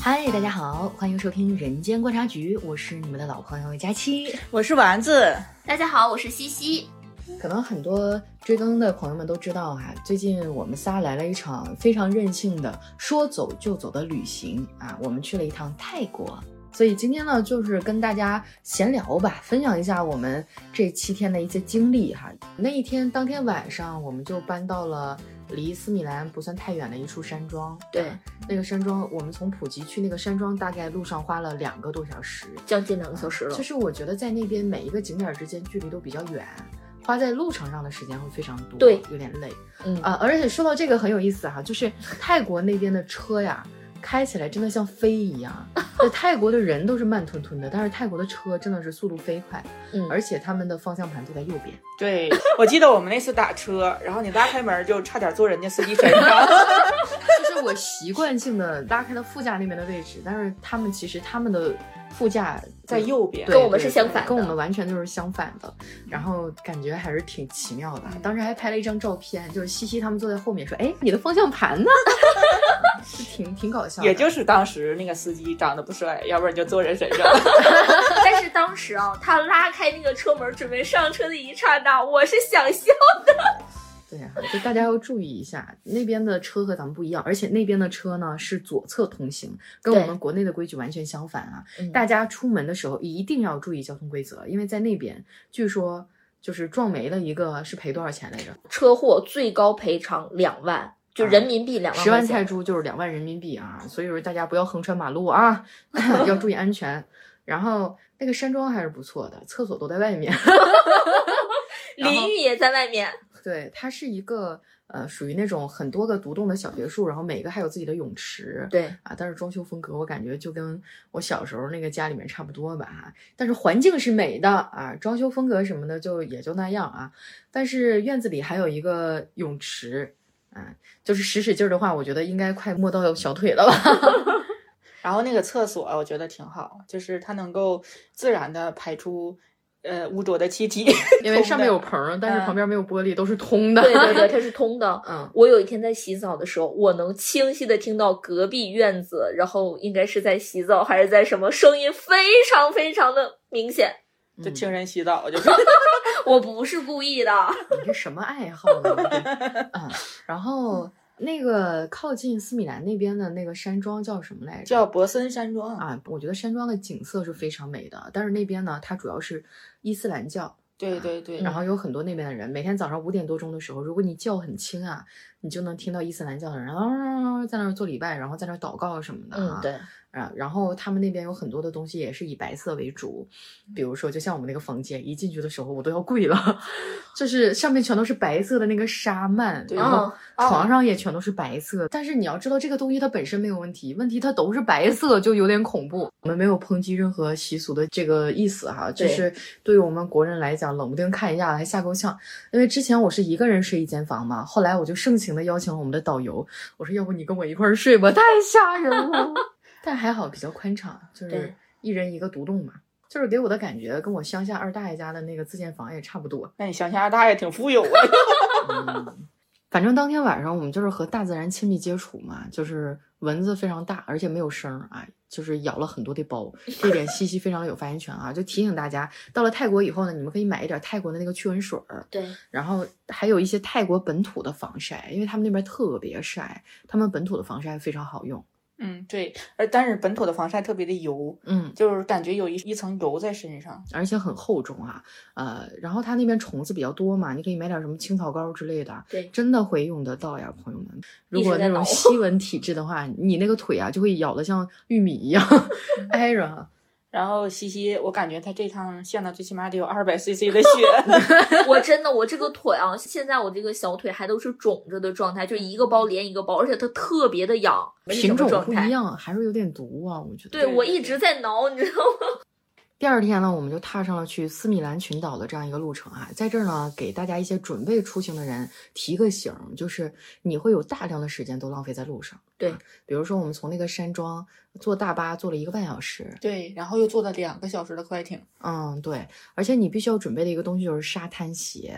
嗨，大家好，欢迎收听人间观察局，我是你们的老朋友佳期， 我是丸子。 大家好，我是西西。 可能很多追更的朋友们都知道哈，最近我们仨来了一场非常任性的说走就走的旅行啊，我们去了一趟泰国。所以今天呢，就是跟大家闲聊吧，分享一下我们这7天的一些经历哈。那一天当天晚上，我们就搬到了离斯米兰不算太远的一处山庄。 对， 那个山庄，我们从普吉去那个山庄，大概路上花了2个多小时， 将近2个小时了。 就是我觉得在那边每一个景点之间距离都比较远，花在路程上的时间会非常多， 对， 有点累。而且说到这个很有意思哈，就是泰国那边的车呀，开起来真的像飞一样。泰国的人都是慢吞吞的，但是泰国的车真的是速度飞快，而且他们的方向盘都在右边。 对，我记得我们那次打车，然后你拉开门就差点坐人家司机身上。 就是我习惯性的拉开了副驾那边的位置，但是其实他们的副驾在右边， 跟我们是相反的， 跟我们完全就是相反的。然后感觉还是挺奇妙的。当时还拍了一张照片，就是西西他们坐在后面说：“哎，你的方向盘呢？”是挺搞笑的。 也就是当时那个司机长得不帅，要不然就坐人身上。 但是当时啊，他拉开那个车门准备上车的一刹那，我是想笑的。 对呀，就大家要注意一下，那边的车和咱们不一样，而且那边的车呢是左侧通行，跟我们国内的规矩完全相反啊。大家出门的时候一定要注意交通规则，因为在那边据说就是撞没了一个是赔多少钱来着？ 车祸最高赔偿2万。就人民币2万 ，10万泰铢就是2万人民币啊！所以说大家不要横穿马路啊，要注意安全。然后那个山庄还是不错的，厕所都在外面， 淋浴也在外面。 对，它是一个属于那种很多个独栋的小别墅，然后每个还有自己的泳池。 对啊，但是装修风格我感觉就跟我小时候那个家里面差不多吧。但是环境是美的啊，装修风格什么的也就那样啊。但是院子里还有一个泳池。就是使劲的话，我觉得应该快摸到小腿了吧。 然后那个厕所我觉得挺好，就是它能够自然的排出污浊的气体， 因为上面有棚，但是旁边没有玻璃，都是通的。 对对对，它是通的。我有一天在洗澡的时候，我能清晰的听到隔壁院子，然后应该是在洗澡还是在什么，声音非常非常的明显。 就听人洗澡就是。 我不是故意的。 你这什么爱好呢？然后那个靠近斯米兰那边的那个山庄叫什么来着？ 叫博森山庄啊。我觉得山庄的景色是非常美的，但是那边呢，它主要是伊斯兰教。 对对对。 然后有很多那边的人，每天早上5点多钟的时候，如果你觉很轻啊，你就能听到伊斯兰教的人在那儿做礼拜，然后在那儿祷告什么的啊。 对。 然后他们那边有很多的东西也是以白色为主，比如说就像我们那个房间，一进去的时候我都要跪了，就是上面全都是白色的那个纱幔，然后床上也全都是白色。但是你要知道这个东西它本身没有问题，问题它都是白色就有点恐怖。我们没有抨击任何习俗的这个意思哈，就是对于我们国人来讲，冷不丁看一下还吓够呛。因为之前我是一个人睡一间房嘛，后来我就盛情的邀请了我们的导游，我说要不你跟我一块儿睡吧，太吓人了。但还好比较宽敞，就是一人一个独栋嘛，就是给我的感觉跟我乡下二大爷家的那个自建房也差不多。 那你乡下二大爷挺富有啊。 反正当天晚上我们就是和大自然亲密接触嘛，就是蚊子非常大，而且没有声啊，就是咬了很多的包，这点西西非常有发言权啊。就提醒大家，到了泰国以后呢，你们可以买一点泰国的那个驱蚊水， 对， 然后还有一些泰国本土的防晒，因为他们那边特别晒，他们本土的防晒非常好用。 对，但是本土的防晒特别的油，就是感觉有一层油在身上， 而且很厚重啊，然后它那边虫子比较多嘛，你可以买点什么青草膏之类的， 对， 真的会用得到呀，朋友们。如果那种吸蚊体质的话，你那个腿啊就会咬得像玉米一样挨着。 然后西西，我感觉他这趟线呢，最起码得有200cc 的血。 我这个腿啊，现在我这个小腿还都是肿着的状态，就一个包连一个包，而且它特别的痒， 品种不一样，还是有点毒啊，我觉得。 对，我一直在挠，你知道吗？ 第二天呢，我们就踏上了去斯米兰群岛的这样一个路程啊，在这儿呢，给大家一些准备出行的人提个醒，就是你会有大量的时间都浪费在路上。 对， 比如说我们从那个山庄坐大巴坐了1个半小时， 对，然后又坐了2个小时的快艇。 对，而且你必须要准备的一个东西就是沙滩鞋。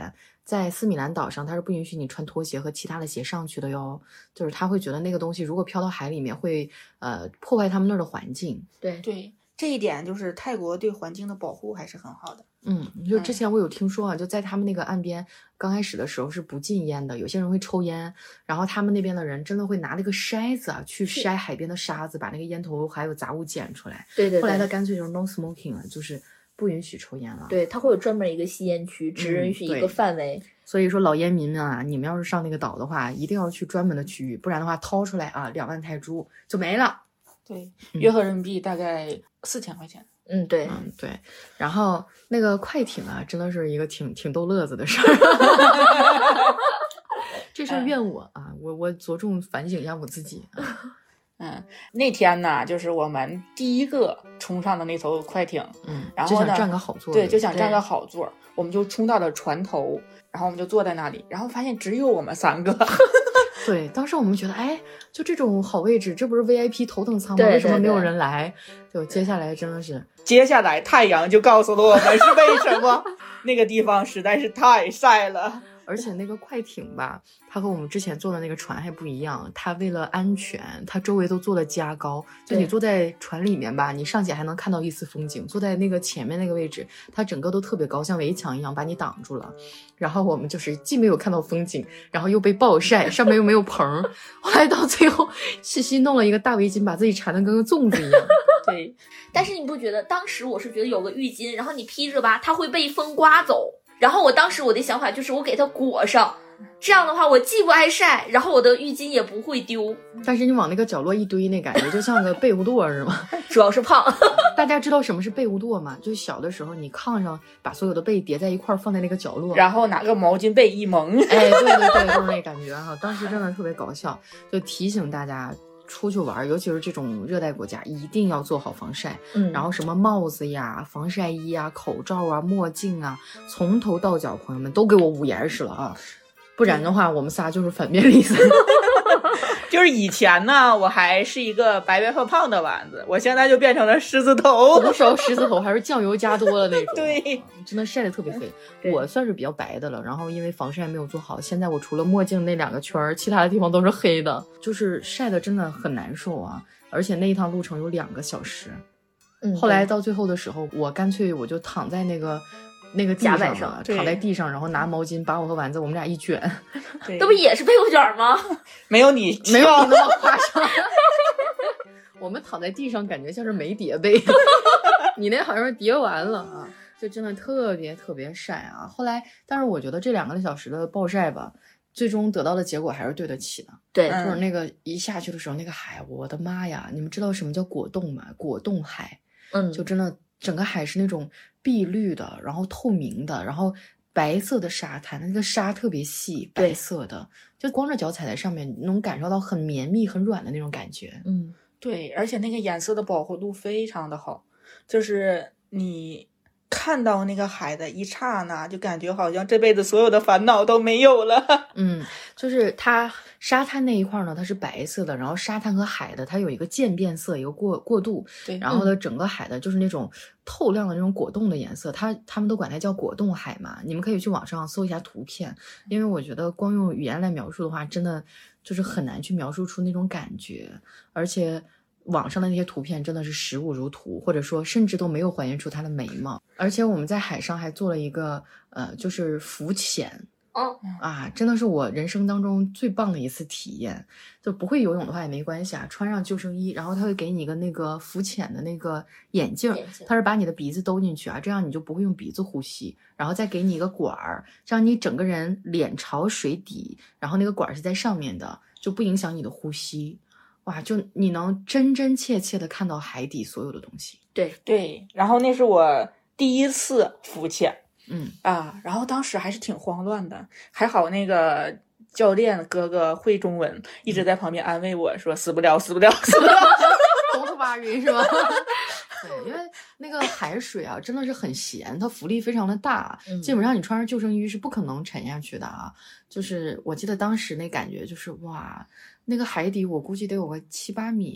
在斯米兰岛上，它是不允许你穿拖鞋和其他的鞋上去的哟。就是他会觉得那个东西如果飘到海里面会破坏他们那儿的环境。 对对，这一点就是泰国对环境的保护还是很好的。 就之前我有听说啊，就在他们那个岸边，刚开始的时候是不禁烟的，有些人会抽烟，然后他们那边的人真的会拿那个筛子啊去筛海边的沙子，把那个烟头还有杂物捡出来。 对， 后来他干脆就是 no smoking 了，就是不允许抽烟了。 对，它会有专门一个吸烟区，只允许一个范围。 所以说老烟民们啊，你们要是上那个岛的话，一定要去专门的区域，不然的话掏出来啊2万泰铢就没了。 对，约合人民币大概4000块钱。 对， 对。然后那个快艇啊，真的是一个挺逗乐子的事儿。这事儿怨我啊，我着重反省一下我自己。 那天呢，就是我们第一个冲上的那艘快艇，然后呢就想占个好座， 对，就想占个好座，我们就冲到了船头，然后我们就坐在那里，然后发现只有我们3个。 对，当时我们觉得，哎，就这种好位置，这不是 VIP 头等舱吗？为什么没有人来？就接下来真的是， 接下来太阳就告诉了我们是为什么。那个地方实在是太晒了。 而且那个快艇吧，它和我们之前坐的那个船还不一样，它为了安全，它周围都做了加高，就你坐在船里面吧，你尚且还能看到一丝风景，坐在那个前面那个位置，它整个都特别高，像围墙一样把你挡住了。然后我们就是既没有看到风景，然后又被暴晒，上面又没有棚，后来到最后细细弄了一个大围巾，把自己缠得跟个粽子一样。 对， 但是你不觉得当时我是觉得有个浴巾，然后你披着吧，它会被风刮走。然后我当时我的想法就是我给它裹上，这样的话我既不挨晒，然后我的浴巾也不会丢。 但是你往那个角落一堆，那感觉就像个被窝垛是吗？ 主要是胖。 大家知道什么是被窝垛吗？就是小的时候你炕上把所有的被叠在一块放在那个角落， 然后拿个毛巾被一蒙。 哎，对，就是那感觉哈。当时真的特别搞笑，就提醒大家出去玩，尤其是这种热带国家，一定要做好防晒。然后什么帽子呀、防晒衣啊、口罩啊、墨镜啊，从头到脚，朋友们都给我捂严实了啊！不然的话，我们仨就是反面例子。 就是以前呢，我还是一个白白胖胖的丸子，我现在就变成了狮子头。 红烧狮子头还是酱油加多了那种， 对， 真的晒得特别黑。我算是比较白的了，然后因为防晒没有做好，现在我除了墨镜那2个圈，其他的地方都是黑的，就是晒得真的很难受啊。而且那一趟路程有2个小时，后来到最后的时候，我干脆我就躺在那个地上了，躺在地上，然后拿毛巾把我和丸子我们俩一卷， 那不也是被窝卷吗？ 没有你那么夸张。我们躺在地上感觉像是没叠被，你那好像是叠完了啊，就真的特别特别晒啊。后来，但是我觉得这2个小时的暴晒吧，最终得到的结果还是对得起的。 对， 就是那个一下去的时候，那个海，我的妈呀！你们知道什么叫果冻吗？果冻海，就真的整个海是那种碧绿的，然后透明的，然后白色的沙滩，那个沙特别细，白色的，就光着脚踩在上面，你能感受到很绵密、很软的那种感觉。 对，而且那个颜色的饱和度非常的好，就是你看到那个海的一刹那，就感觉好像这辈子所有的烦恼都没有了。 就是它沙滩那一块呢，它是白色的，然后沙滩和海的它有一个渐变色，一个过渡。 对， 然后呢，整个海的就是那种透亮的那种果冻的颜色，他们都管它叫果冻海嘛。你们可以去网上搜一下图片，因为我觉得光用语言来描述的话，真的就是很难去描述出那种感觉，而且网上的那些图片真的是实物如图，或者说甚至都没有还原出它的美貌。而且我们在海上还做了一个就是浮潜。真的是我人生当中最棒的一次体验。就不会游泳的话也没关系啊，穿上救生衣，然后他会给你一个那个浮潜的那个眼镜，他是把你的鼻子兜进去啊，这样你就不会用鼻子呼吸，然后再给你一个管儿，这样你整个人脸朝水底，然后那个管是在上面的，就不影响你的呼吸。哇，就你能真真切切的看到海底所有的东西。 对，然后那是我第一次浮潜。然后当时还是挺慌乱的，还好那个教练哥哥会中文，一直在旁边安慰我说死不了死不了死不了。 Don't worry 是吧？对，因为那个海水啊真的是很咸，它浮力非常的大，基本上你穿上救生衣是不可能沉下去的啊。就是我记得当时那感觉就是哇，那个海底我估计得有个7-8米，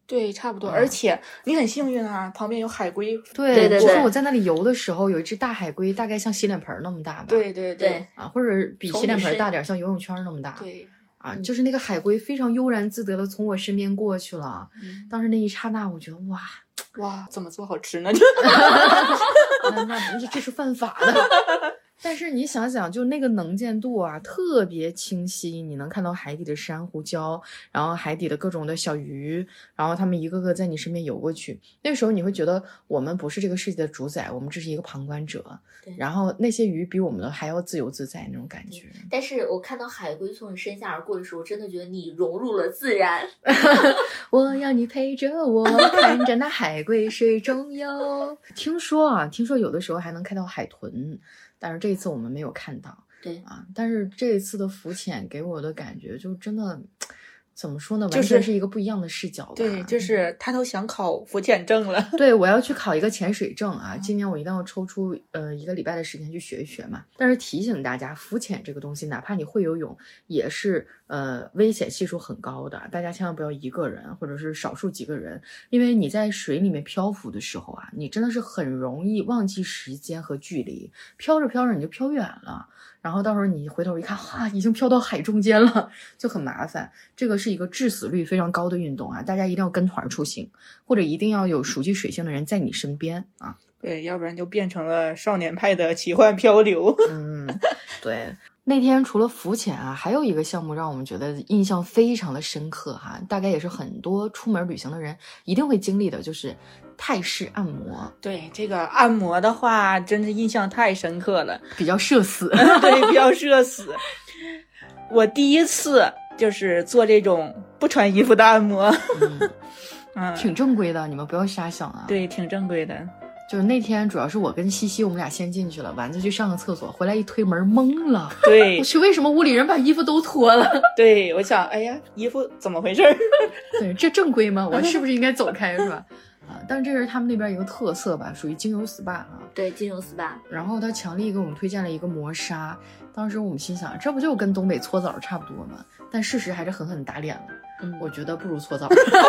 对，差不多。而且你很幸运啊，旁边有海龟。 对，就是我在那里游的时候，有一只大海龟，大概像洗脸盆那么大吧。 对啊，或者比洗脸盆大点，像游泳圈那么大。 对啊，就是那个海龟非常悠然自得的从我身边过去了。当时那一刹那，我觉得哇，怎么做好吃呢？ 那这是犯法的。但是你想想，就那个能见度啊，特别清晰，你能看到海底的珊瑚礁，然后海底的各种的小鱼，然后他们一个个在你身边游过去。那时候你会觉得我们不是这个世界的主宰，我们只是一个旁观者。然后那些鱼比我们还要自由自在那种感觉。 但是我看到海龟从你身下而过的时候，真的觉得你融入了自然。 我要你陪着我，看着那海龟水中游。听说有的时候还能看到海豚。但是这一次我们没有看到， 对啊，但是这一次的浮潜给我的感觉就真的怎么说呢，完全是一个不一样的视角吧。 对，就是他都想考浮潜证了。 对，我要去考一个潜水证啊，今年我一定要抽出1个礼拜的时间去学一学嘛。但是提醒大家，浮潜这个东西，哪怕你会游泳，也是危险系数很高的，大家千万不要一个人或者是少数几个人，因为你在水里面漂浮的时候啊，你真的是很容易忘记时间和距离，飘着飘着你就飘远了。然后到时候你回头一看，已经飘到海中间了，就很麻烦。这个是一个致死率非常高的运动啊，大家一定要跟团出行，或者一定要有熟悉水性的人在你身边啊。 对，要不然就变成了少年派的奇幻漂流。 对。那天除了浮潜啊，还有一个项目让我们觉得印象非常的深刻哈，大概也是很多出门旅行的人一定会经历的，就是泰式按摩。 对，这个按摩的话真是印象太深刻了， 比较社死。 对，比较社死。我第一次就是做这种不穿衣服的按摩。 挺正规的，你们不要瞎想啊。 对，挺正规的。 就是那天主要是我跟西西我们俩先进去了，丸子去上个厕所，回来一推门懵了。 对， 我去，为什么屋里人把衣服都脱了？ 对，我想，哎呀，衣服怎么回事？ 对，这正规吗？我是不是应该走开是吧？但是这是他们那边一个特色吧，属于精油 SPA 啊。 对，精油 SPA。 然后他强力给我们推荐了一个磨砂，当时我们心想，这不就跟东北搓澡差不多吗？但事实还是狠狠打脸了。我觉得不如搓澡。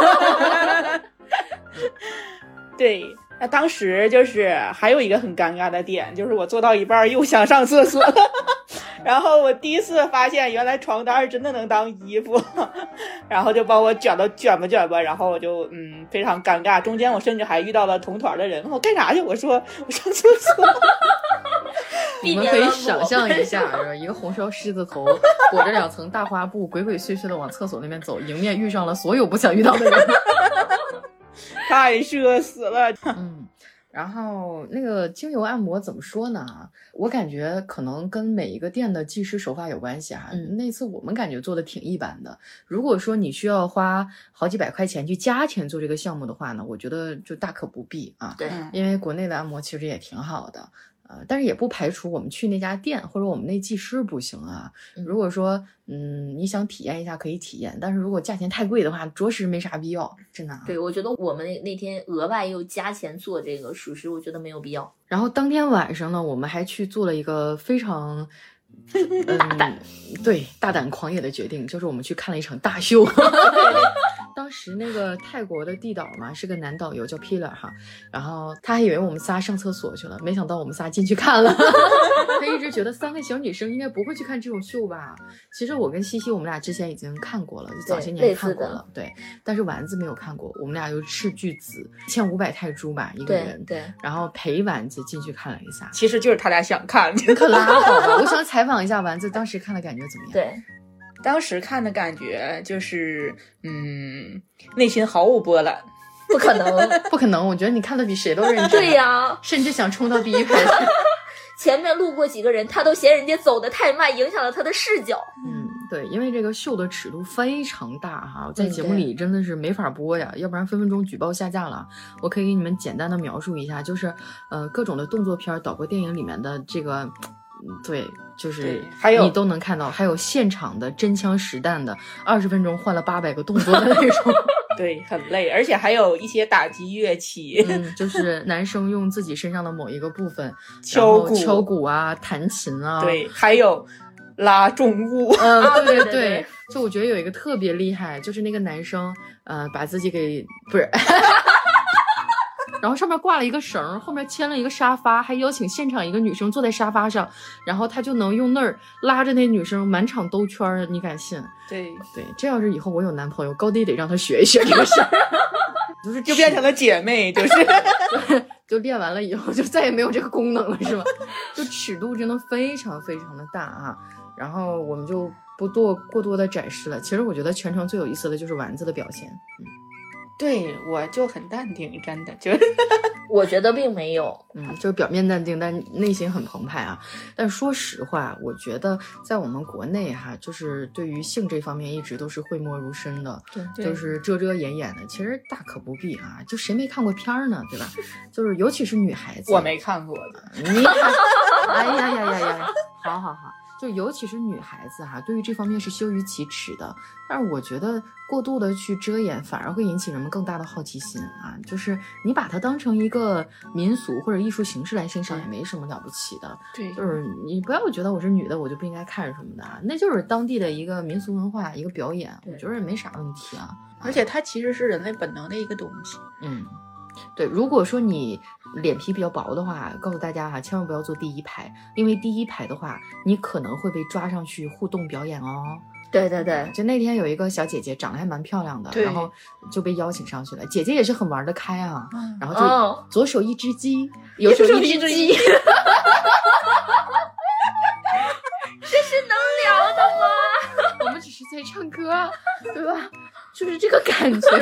对。那当时就是还有一个很尴尬的点，就是我做到一半又想上厕所了，然后我第一次发现原来床单真的能当衣服，然后就帮我卷吧，然后我就非常尴尬。中间我甚至还遇到了同团的人，我干啥去？我说我上厕所。 你们可以想象一下，一个红烧狮子头裹着2层大花布，鬼鬼祟祟的往厕所那边走，迎面遇上了所有不想遇到的人。 太社死了。 然后那个精油按摩怎么说呢？我感觉可能跟每一个店的技师手法有关系哈。那次我们感觉做的挺一般的。如果说你需要花好几百块钱去加钱做这个项目的话呢，我觉得就大可不必啊。 对， 因为国内的按摩其实也挺好的。但是也不排除我们去那家店或者我们那技师不行啊。如果说你想体验一下可以体验，但是如果价钱太贵的话，着实没啥必要，真的。 对，我觉得我们那天额外又加钱做这个，属实我觉得没有必要。 然后当天晚上呢，我们还去做了一个非常大胆狂野的决定，就是我们去看了一场大秀。当时那个泰国的地导嘛，是个男导游叫 Pillar 哈，然后他还以为我们仨上厕所去了，没想到我们仨进去看了。他一直觉得3个小女生应该不会去看这种秀吧。其实我跟西西我们俩之前已经看过了，就早些年看过了。对，但是丸子没有看过，我们俩就斥巨资1500泰铢吧一个人， 对， 然后陪丸子进去看了一下。 其实就是他俩想看。 你可拉倒吧。我想采访一下丸子当时看的感觉怎么样。 对， 当时看的感觉就是内心毫无波澜。 不可能不可能，我觉得你看的比谁都认真。 对呀， 甚至想冲到第一排。 前面路过几个人，他都嫌人家走得太慢，影响了他的视角。 对，因为这个秀的尺度非常大哈，在节目里真的是没法播呀，要不然分分钟举报下架了。我可以给你们简单的描述一下，就是各种的动作片导过电影里面的这个对，就是还有你都能看到，还有现场的真枪实弹的20分钟换了800个动作的那种。 对，很累，而且还有一些打击乐器， 就是男生用自己身上的某一个部分敲鼓啊、弹琴啊， 对，还有拉重物。 对对对，就我觉得有一个特别厉害，就是那个男生把自己给不是然后上面挂了一个绳，后面牵了一个沙发，还邀请现场一个女生坐在沙发上，然后他就能用那儿拉着那女生满场兜圈，你敢信？ 对对，这要是以后我有男朋友，高低得让他学一学这个事儿。 就变成了姐妹，就是就练完了以后就再也没有这个功能了，是吧？就尺度真的非常非常的大啊。然后我们就不过多的展示了。其实我觉得全程最有意思的就是丸子的表现。 对，我就很淡定，真的就是我觉得并没有， 就是表面淡定，但内心很澎湃啊。但说实话，我觉得在我们国内哈，就是对于性这方面一直都是讳莫如深的， 对， 就是遮遮掩掩的。其实大可不必啊，就谁没看过片儿呢，对吧？就是尤其是女孩子， 我没看过的， 你看，哎呀，好。就尤其是女孩子哈，对于这方面是羞于启齿的。但是我觉得过度的去遮掩，反而会引起人们更大的好奇心啊。就是你把它当成一个民俗或者艺术形式来欣赏，也没什么了不起的。 对， 就是你不要觉得我是女的，我就不应该看什么的啊，那就是当地的一个民俗文化，一个表演，我觉得也没啥问题啊。 而且它其实是人类本能的一个东西。 对，如果说你脸皮比较薄的话，告诉大家哈，千万不要坐第一排，因为第一排的话，你可能会被抓上去互动表演哦。 对对对， 就那天有一个小姐姐长得还蛮漂亮的，然后就被邀请上去了。姐姐也是很玩得开啊，然后就左手一只鸡，右手一只鸡。 这是能聊的吗？ 我们只是在唱歌，对吧？就是这个感觉。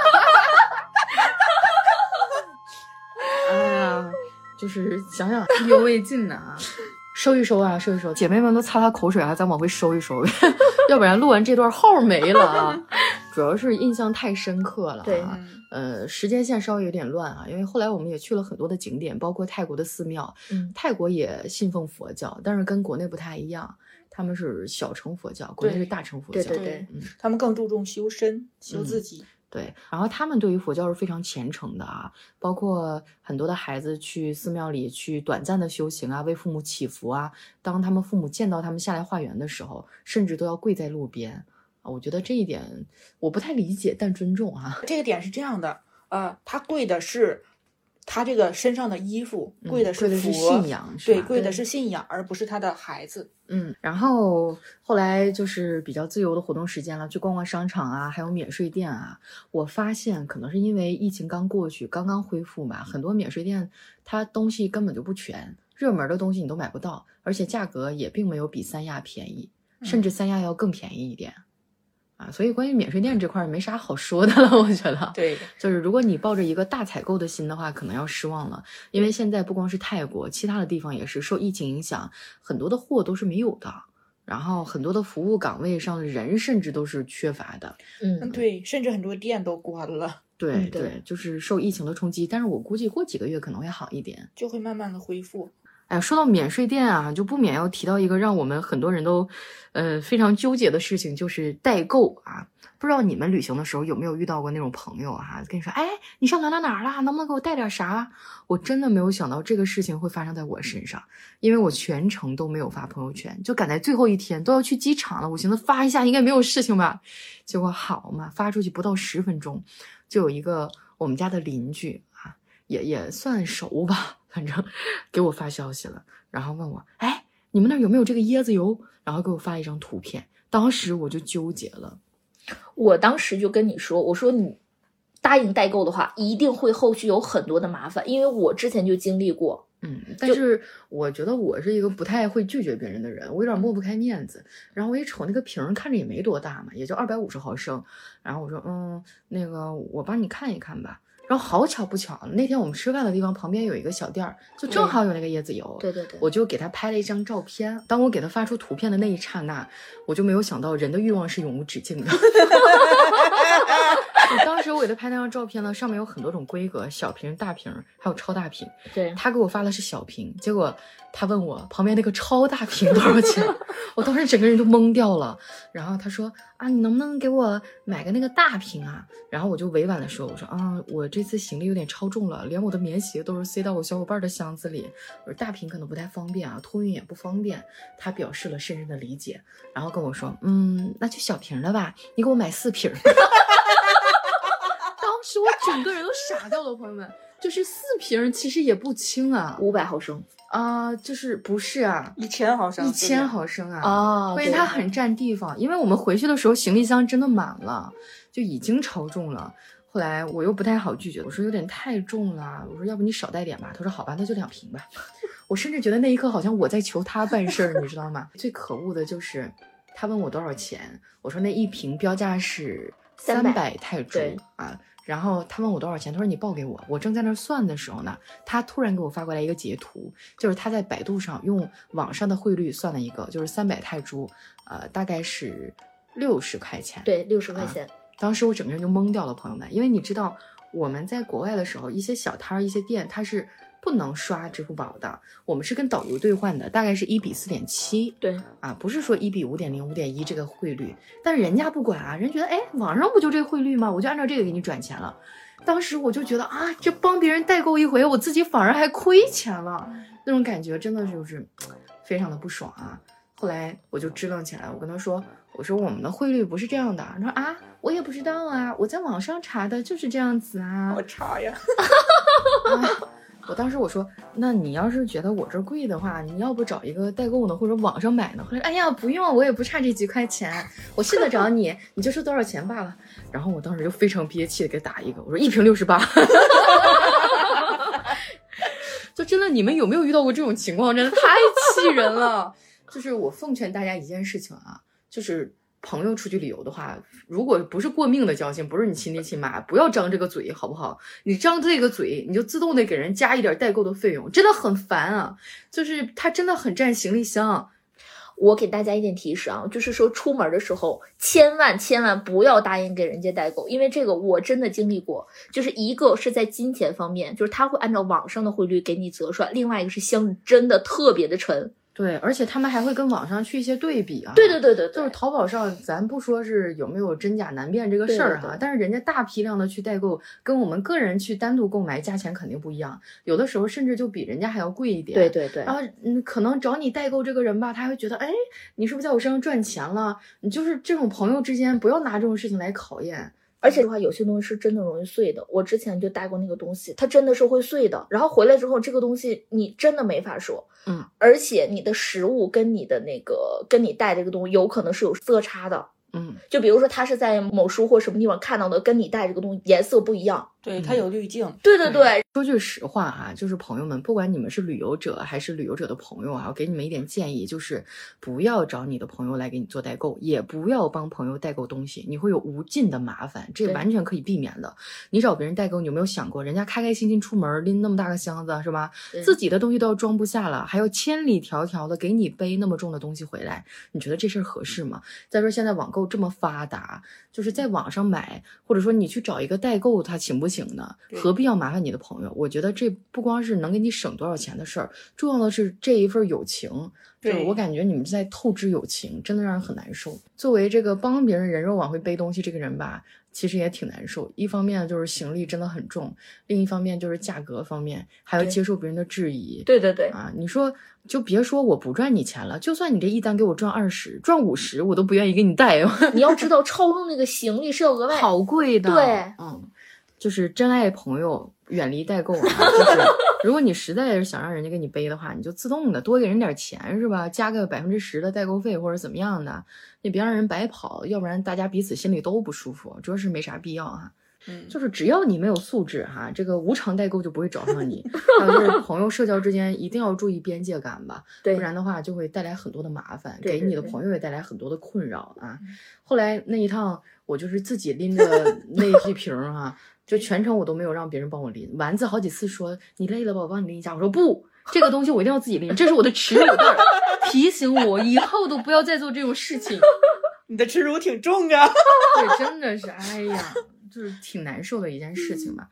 哎呀，就是想想意犹未尽呢啊！收一收啊，收一收，姐妹们都擦擦口水啊，咱往回收一收，要不然录完这段号没了啊。主要是印象太深刻了啊。 对， 时间线稍微有点乱啊，因为后来我们也去了很多的景点，包括泰国的寺庙。泰国也信奉佛教，但是跟国内不太一样，他们是小乘佛教，国内是大乘佛教。 对， 他们更注重修身，修自己。 对，然后他们对于佛教是非常虔诚的啊，包括很多的孩子去寺庙里去短暂的修行啊，为父母祈福啊，当他们父母见到他们下来化缘的时候，甚至都要跪在路边啊。我觉得这一点我不太理解，但尊重啊。 这个点是这样的，他跪的是他这个身上的衣服，跪的是佛， 信仰， 对，跪的是信仰，而不是他的孩子。 然后后来就是比较自由的活动时间了，去逛逛商场啊，还有免税店啊。我发现可能是因为疫情刚过去，刚刚恢复嘛，很多免税店它东西根本就不全，热门的东西你都买不到，而且价格也并没有比三亚便宜，甚至三亚要更便宜一点。所以关于免税店这块没啥好说的了，我觉得。 对， 就是如果你抱着一个大采购的心的话，可能要失望了，因为现在不光是泰国，其他的地方也是受疫情影响，很多的货都是没有的，然后很多的服务岗位上的人甚至都是缺乏的。 对，甚至很多店都关了。 对，就是受疫情的冲击，但是我估计过几个月可能会好一点， 就会慢慢的恢复。 哎，说到免税店啊，就不免要提到一个让我们很多人都非常纠结的事情，就是代购啊。不知道你们旅行的时候有没有遇到过那种朋友啊，跟你说，哎，你上哪儿了？能不能给我带点啥？我真的没有想到这个事情会发生在我身上，因为我全程都没有发朋友圈，就赶在最后一天都要去机场了，我寻思发一下应该没有事情吧。结果好嘛，发出去不到10分钟，就有一个我们家的邻居啊，也算熟吧，反正给我发消息了，然后问我，哎，你们那有没有这个椰子油？然后给我发一张图片，当时我就纠结了。 我当时就跟你说，我说你答应代购的话，一定会后续有很多的麻烦，因为我之前就经历过。 但是我觉得我是一个不太会拒绝别人的人，我有点抹不开面子。然后我一瞅那个瓶看着也没多大嘛，也就250毫升。然后我说，那个我帮你看一看吧。然后好巧不巧，那天我们吃饭的地方旁边有一个小店儿，就正好有那个椰子油。 对， 我就给他拍了一张照片。当我给他发出图片的那一刹那，我就没有想到人的欲望是永无止境的。当时我给他拍那张照片呢，上面有很多种规格，小瓶、大瓶，还有超大瓶。 对， 他给我发的是小瓶，结果他问我旁边那个超大瓶多少钱，我当时整个人都懵掉了。然后他说啊，你能不能给我买个那个大瓶啊？然后我就委婉的说，我说啊，我这次行李有点超重了，连我的棉鞋都是塞到我小伙伴的箱子里，我说大瓶可能不太方便啊，托运也不方便。他表示了深深的理解，然后跟我说，那就小瓶的吧，你给我买4瓶。当时我整个人都傻掉了，朋友们，就是4瓶其实也不轻啊 ，500毫升。 就是不是啊 ，1000毫升 ，1000毫升啊！ 关键它很占地方，因为我们回去的时候行李箱真的满了，就已经超重了。后来我又不太好拒绝，我说有点太重了，我说要不你少带点吧。他说好吧，那就2瓶吧。我甚至觉得那一刻好像我在求他办事儿，你知道吗？最可恶的就是他问我多少钱，我说那1瓶标价是300泰铢啊。然后他问我多少钱，他说你报给我。我正在那算的时候呢，他突然给我发过来一个截图，就是他在百度上用网上的汇率算了一个，就是300泰铢，大概是60块钱。 对，60块钱。 当时我整个人就懵掉了，朋友们，因为你知道我们在国外的时候，一些小摊一些店它是不能刷支付宝的，我们是跟导游兑换的，大概是1比4.7。 对啊，不是说1比5.0、5.1这个汇率，但是人家不管啊，人觉得网上不就这汇率吗？我就按照这个给你转钱了。当时我就觉得啊，这帮别人代购一回，我自己反而还亏钱了，那种感觉真的就是非常的不爽啊。后来我就支棱起来，我跟他说，我说我们的汇率不是这样的。他说啊，我也不知道啊，我在网上查的就是这样子啊。 我查呀。 我当时我说，那你要是觉得我这贵的话，你要不找一个代购呢，或者网上买呢？后来，哎呀，不用，我也不差这几块钱，我信得着你，你就说多少钱罢了。然后我当时就非常憋气的给打一个，我说1瓶68。就真的，你们有没有遇到过这种情况？真的太气人了。就是我奉劝大家一件事情啊，就是朋友出去旅游的话，如果不是过命的交情，不是你亲爹亲妈，不要张这个嘴，好不好？你张这个嘴，你就自动得给人加一点代购的费用，真的很烦啊！就是它真的很占行李箱。 我给大家一点提示啊，就是说出门的时候，千万不要答应给人家代购，因为这个我真的经历过。就是一个是在金钱方面，就是他会按照网上的汇率给你折算；另外一个是箱子真的特别的沉。 对，而且他们还会跟网上去一些对比啊。 对， 就是淘宝上，咱不说是有没有真假难辨这个事儿哈，但是人家大批量的去代购，跟我们个人去单独购买，价钱肯定不一样，有的时候甚至就比人家还要贵一点。 对。 然后可能找你代购这个人吧，他还会觉得，哎，你是不是在我身上赚钱了？你就是这种朋友之间，不要拿这种事情来考验。 而且的话，有些东西是真的容易碎的。我之前就带过那个东西，它真的是会碎的。然后回来之后，这个东西你真的没法说。而且你的食物跟你的跟你带这个东西有可能是有色差的。就比如说他是在某书或什么地方看到的，跟你带这个东西颜色不一样。 对，它有滤镜。 对。 说句实话哈，就是朋友们，不管你们是旅游者还是旅游者的朋友啊，我给你们一点建议，就是不要找你的朋友来给你做代购，也不要帮朋友代购东西，你会有无尽的麻烦，这完全可以避免的。你找别人代购，你有没有想过，人家开开心心出门拎那么大个箱子是吧？自己的东西都要装不下了，还要千里迢迢的给你背那么重的东西回来，你觉得这事儿合适吗？再说现在网购这么发达，就是在网上买，或者说你去找一个代购，他行不行呢？何必要麻烦你的朋友？我觉得这不光是能给你省多少钱的事儿，重要的是这一份友情。就是我感觉你们在透支友情，真的让人很难受。作为这个帮别人人肉往回背东西这个人吧，其实也挺难受。一方面就是行李真的很重，另一方面就是价格方面，还要接受别人的质疑。 对啊，你说就别说我不赚你钱了，就算你这一单给我赚20、赚50，我都不愿意给你带。 你要知道，超重那个行李是要额外， 好贵的。 对， 就是真爱朋友远离代购啊。就是如果你实在是想让人家给你背的话，你就自动的多给人点钱是吧？加个10%的代购费或者怎么样的，你别让人白跑，要不然大家彼此心里都不舒服，主要是没啥必要啊。就是只要你没有素质哈，这个无偿代购就不会找上你。还有就是朋友社交之间一定要注意边界感吧，不然的话就会带来很多的麻烦，给你的朋友也带来很多的困扰啊。后来那一趟我就是自己拎着那一瓶哈，就全程我都没有让别人帮我拎。丸子好几次说你累了吧，我帮你拎一下，我说不，这个东西我一定要自己拎，这是我的耻辱袋，提醒我以后都不要再做这种事情。 你的耻辱挺重啊。 对，真的是，哎呀，就是挺难受的一件事情吧。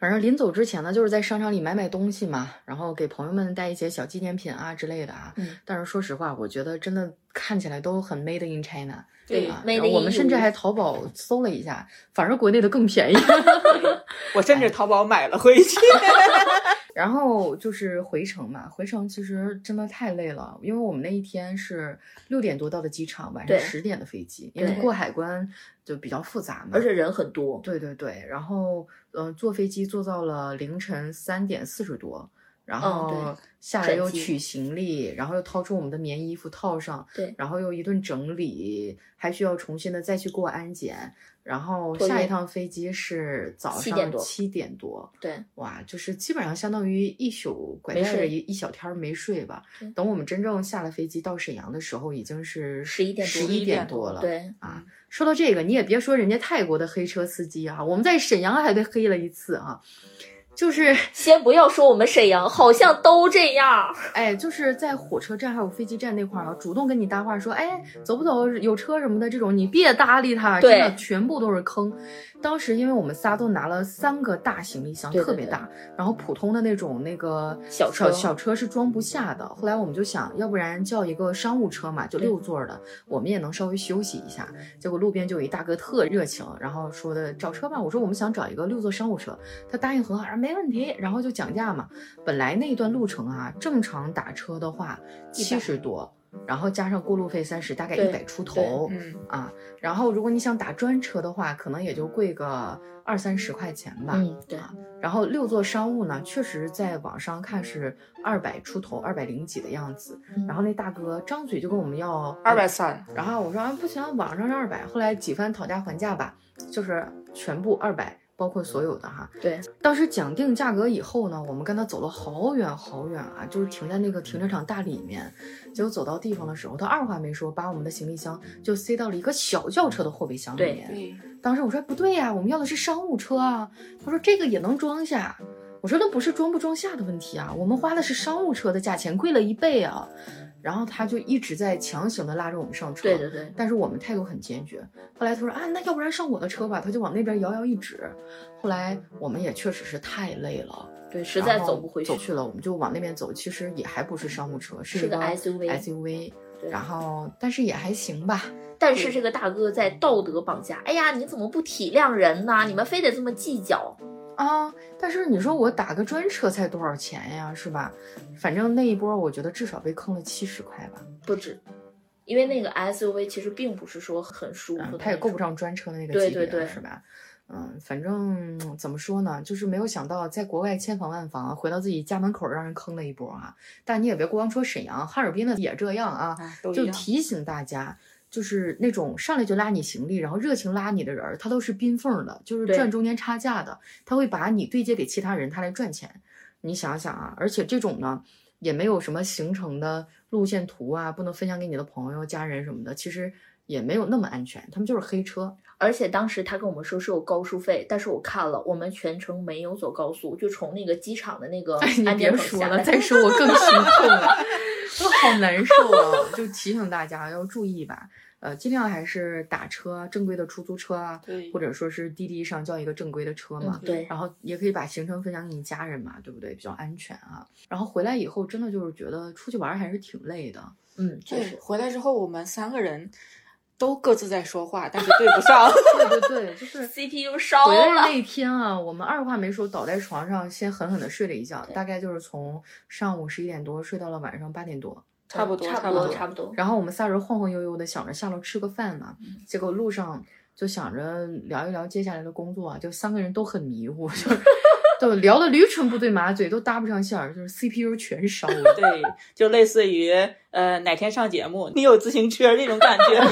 反正临走之前呢，就是在商场里买东西嘛，然后给朋友们带一些小纪念品啊之类的啊。但是说实话，我觉得真的看起来都很 made in China。 对啊，然后我们甚至还淘宝搜了一下，反而国内的更便宜。 我甚至淘宝买了回去。 然后就是回程嘛，回程其实真的太累了，因为我们那一天是6点多到的机场，晚上10点的飞机，因为过海关就比较复杂嘛， 而且人很多。 对对对，然后坐飞机坐到了凌晨3点40多。然后下来又取行李，然后又掏出我们的棉衣服套上， 对， 然后又一顿整理，还需要重新的再去过安检，然后下一趟飞机是早上7点多， 对， 哇，就是基本上相当于一宿拐带着一小天没睡吧。等我们真正下了飞机到沈阳的时候，已经是11点多了。 对啊，说到这个，你也别说人家泰国的黑车司机啊，我们在沈阳还被黑了一次啊。就是先不要说我们沈阳，好像都这样。 哎，就是在火车站还有飞机站那块儿啊，主动跟你搭话说，哎，走不走？有车什么的这种，你别搭理他，真的全部都是坑。当时因为我们仨都拿了3个大行李箱，特别大，然后普通的那种那个小车是装不下的。后来我们就想，要不然叫一个商务车嘛，就6座的，我们也能稍微休息一下。结果路边就有一大哥特热情，然后说的找车吧，我说我们想找一个6座商务车，他答应很好，没问题，然后就讲价嘛。本来那段路程啊，正常打车的话70多。然后加上过路费30，大概100出头，啊，然后如果你想打专车的话，可能也就贵个20-30块钱吧， 对。 然后6座商务呢，确实在网上看是200出头，200几的样子。然后那大哥张嘴就跟我们要 230， 然后我说不行，网上是200。后来几番讨价还价吧，就是全部200。包括所有的哈， 对， 当时讲定价格以后呢，我们跟他走了好远好远啊，就是停在那个停车场大里面。结果走到地方的时候，他二话没说，把我们的行李箱就塞到了一个小轿车的后备箱里面。 对， 当时我说不对呀，我们要的是商务车啊。他说这个也能装下。我说那不是装不装下的问题啊，我们花的是商务车的价钱，贵了1倍啊。然后他就一直在强行的拉着我们上车， 对对对， 但是我们态度很坚决。后来他说啊，那要不然上我的车吧，他就往那边摇摇一指。后来我们也确实是太累了， 对，实在走不回去了，我们就往那边走。其实也还不是商务车，是一个 SUV， 然后但是也还行吧。 但是这个大哥在道德绑架，哎呀，你怎么不体谅人呢？你们非得这么计较啊！但是你说我打个专车才多少钱呀，是吧？反正那一波我觉得至少被坑了70块吧， 不止，因为那个 SUV 其实并不是说很舒服， 它也够不上专车的那个级别，对，是吧？反正怎么说呢，就是没有想到在国外千防万防，回到自己家门口让人坑了一波啊！但你也别光说沈阳，哈尔滨的也这样啊，就提醒大家。就是那种上来就拉你行李，然后热情拉你的人，他都是宾缝的，就是赚中间差价的，他会把你对接给其他人，他来赚钱。你想想啊，而且这种呢，也没有什么行程的路线图啊，不能分享给你的朋友、家人什么的，其实也没有那么安全，他们就是黑车。 而且当时他跟我们说是有高速费，但是我看了，我们全程没有走高速，就从那个机场的那个安检口下来。 再说我更心痛了，我好难受啊！就提醒大家要注意吧。尽量还是打车，正规的出租车啊，或者说是滴滴上叫一个正规的车嘛， 对， 然后也可以把行程分享给你家人嘛，对不对？比较安全啊。然后回来以后，真的就是觉得出去玩还是挺累的。 对，回来之后我们3个人都各自在说话，但是对不上。 对，就是 CPU 烧了。 回来那天啊，我们二话没说，倒在床上先狠狠的睡了一觉，大概就是从上午11点多睡到了晚上8点多。 差不多。 然后我们仨人晃晃悠悠的想着下楼吃个饭嘛，结果路上就想着聊一聊接下来的工作啊，就3个人都很迷糊，就聊得驴唇不对马嘴，都搭不上线儿，就是 CPU 全烧了。 对，就类似于哪天上节目你有自行车这种感觉。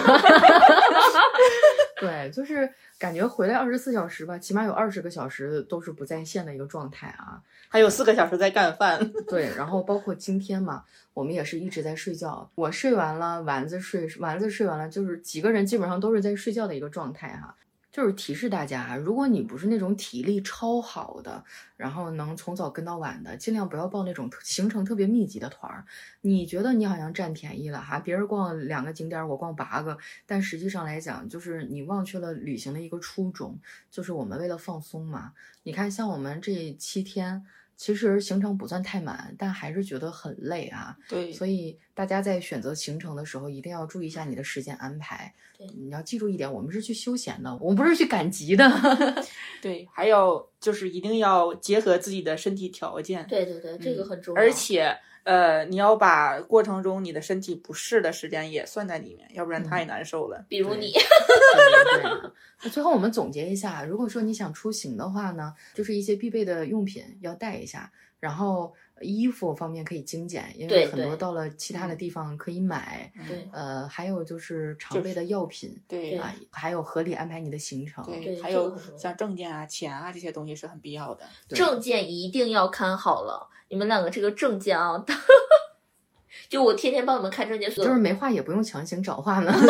对，就是感觉回来24小时吧，起码有20个小时都是不在线的一个状态啊， 还有4个小时在干饭。 对，然后包括今天嘛，我们也是一直在睡觉，我睡完了，丸子睡完了，就是几个人基本上都是在睡觉的一个状态哈。 就是提示大家，如果你不是那种体力超好的，然后能从早跟到晚的，尽量不要报那种行程特别密集的团儿。你觉得你好像占便宜了哈，别人逛2个景点，我逛8个，但实际上来讲，就是你忘却了旅行的一个初衷，就是我们为了放松嘛。你看，像我们这7天。其实行程不算太满，但还是觉得很累啊。 对， 所以大家在选择行程的时候，一定要注意一下你的时间安排。 对， 你要记住一点，我们是去休闲的，我们不是去赶集的。 对，还有就是一定要结合自己的身体条件。 对对对，这个很重要。 而且你要把过程中你的身体不适的时间也算在里面，要不然太难受了。 比如你。 对。那最后我们总结一下，如果说你想出行的话呢，就是一些必备的用品要带一下，然后衣服方面可以精简，因为很多到了其他的地方可以买。 对， 还有就是常备的药品， 对啊，还有合理安排你的行程。 对，还有像证件啊、钱啊这些东西是很必要的。 证件一定要看好了，你们2个这个证件啊。就我天天帮你们看证件， 就是没话也不用强行找话呢。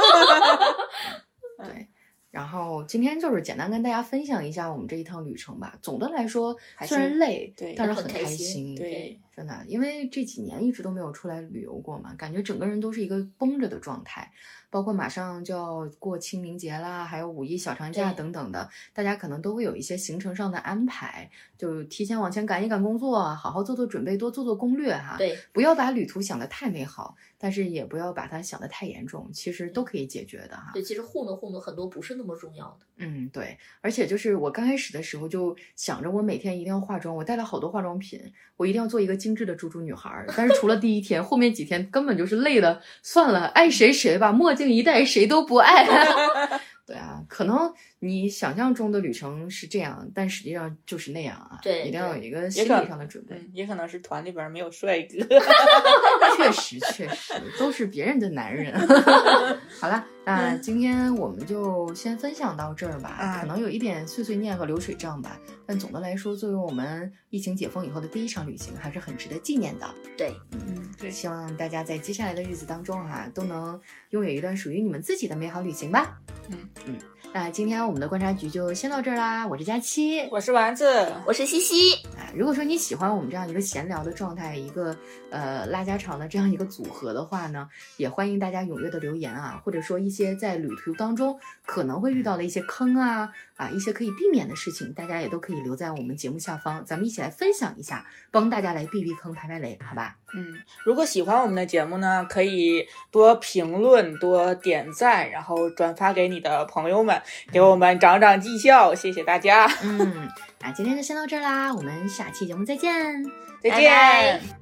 对，然后今天就是简单跟大家分享一下我们这一趟旅程吧。总的来说，虽然累，但是很开心。 对， 真的，因为这几年一直都没有出来旅游过嘛，感觉整个人都是一个绷着的状态。包括马上就要过清明节啦，还有5一小长假等等的，大家可能都会有一些行程上的安排，就提前往前赶一赶工作，好好做做准备，多做做攻略哈。 对， 不要把旅途想得太美好，但是也不要把它想得太严重，其实都可以解决的哈。 对，其实糊弄很多不是那么重要的。 对，而且就是我刚开始的时候就想着我每天一定要化妆，我带了好多化妆品，我一定要做一个精致的猪猪女孩。但是除了第1天，后面几天根本就是累了，算了，爱谁谁吧，墨镜一戴谁都不爱。对啊，可能你想象中的旅程是这样，但实际上就是那样啊。 对， 一定要有一个心理上的准备。 也可能是团里边没有帅哥。 确实都是别人的男人。好了，那今天我们就先分享到这儿吧。可能有一点碎碎念和流水账吧，但总的来说，作为我们疫情解封以后的第1场旅行，还是很值得纪念的。 对， 对， 希望大家在接下来的日子当中都能拥有一段属于你们自己的美好旅行吧。那今天我们的观察局就先到这儿啦。我是佳期， 我是丸子， 我是西西。 如果说你喜欢我们这样一个闲聊的状态，一个拉家常的这样一个组合的话呢，也欢迎大家踊跃的留言啊，或者说一些在旅途当中可能会遇到的一些坑一些可以避免的事情，大家也都可以留在我们节目下方，咱们一起来分享一下，帮大家来避避坑、排排雷，好吧？ 如果喜欢我们的节目呢，可以多评论、多点赞，然后转发给你的朋友们，给我们涨涨绩效，谢谢大家。 那今天就先到这儿啦，我们下期节目再见， 再见。